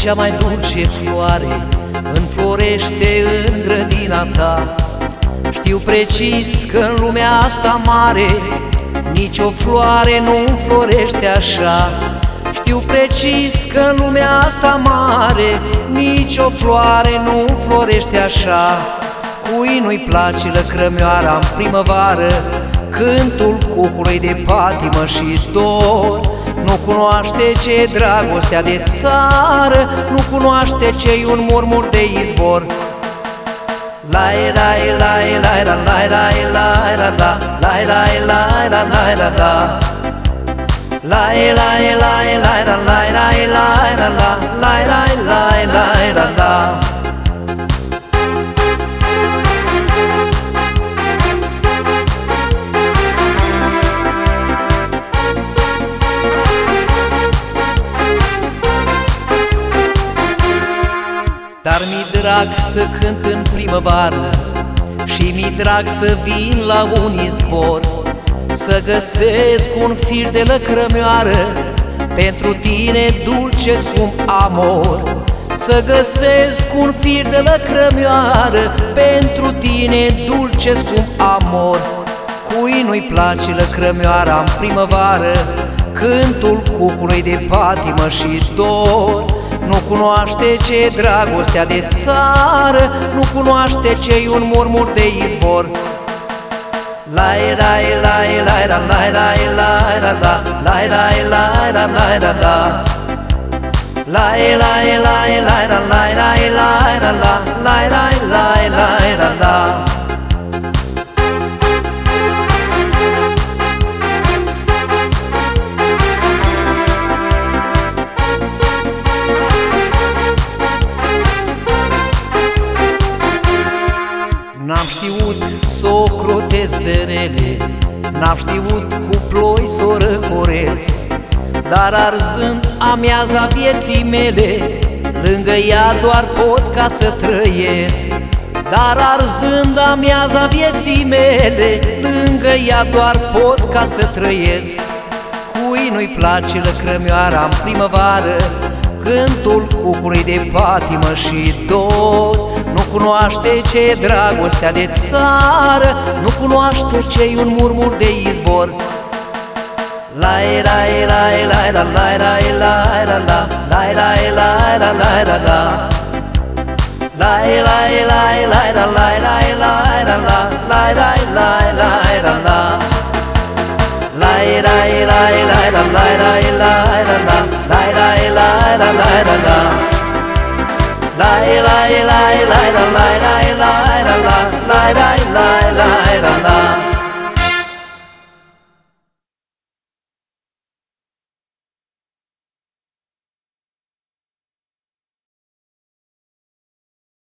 cea mai dulce floare înflorește în grădina ta. Știu precis că în lumea asta mare nici o floare nu înflorește așa. Știu precis că în lumea asta mare nici o floare nu înflorește așa. Cui nu-i place lăcrămioara în primăvară, cântul cucului de patimă și dor? Nu cunoaște ce-e dragostea de țară, nu cunoaște ce-i un murmur de izvor. Lai lai lai lai la lai lai lai la la lai lai lai la lai la la lai lai lai lai la lai lai lai la la lai lai lai lai la la. Dar mi-e drag să cânt în primăvară și mi-e drag să vin la un izvor, să găsesc un fir de lăcrămioară pentru tine, dulce scump amor. Să găsesc un fir de lăcrămioară pentru tine, dulce scump amor. Cui nu-i place lăcrămioara în primăvară, cântul cucului de patimă și dor? Nu cunoaște ce-e dragostea de țară, nu cunoaște ce-i un murmur de izvor. Lai lai lai lai la lai lai lai la la lai lai lai la lai la la lai lai lai lai la lai lai lai la la lai lai lai lai la la. N-am știut s-o crotesc de rele, n-am știut cu ploi s-o răcoresc, dar arzând amiaza vieții mele, lângă ea doar pot ca să trăiesc. Dar arzând amiaza vieții mele, lângă ea doar pot ca să trăiesc. Cui nu-i place lăcrămioara în primăvară, cântul cucului de patimă și dor? Nu cunoaște ce-e dragostea de țară, nu cunoaște ce-i un murmur de izvor. Lai lai lai lai la lai lai lai la la lai lai lai la lai la la lai lai lai lai la lai lai lai la la lai lai lai lai la la lai lai lai lai la lai lai lai